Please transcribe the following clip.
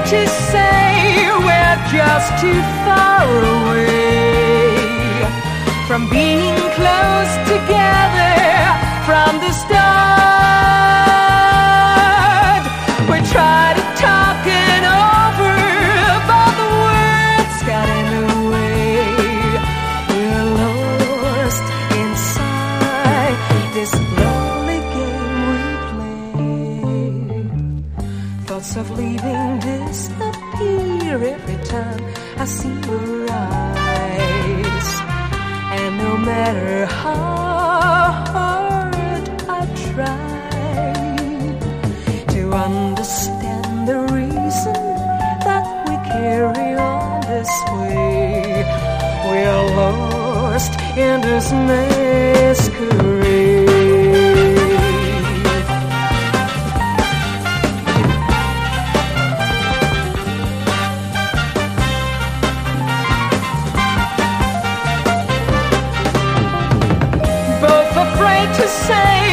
to say we're just too far away from being close together from the start. We try to talk it over, but the words got in the way. We're lost inside this lonely game we play. Thoughts of leaving disappear every time I see your eyes. And no matter how hard I try to understand the reason that we carry on this way, we are lost in this masquerade. To say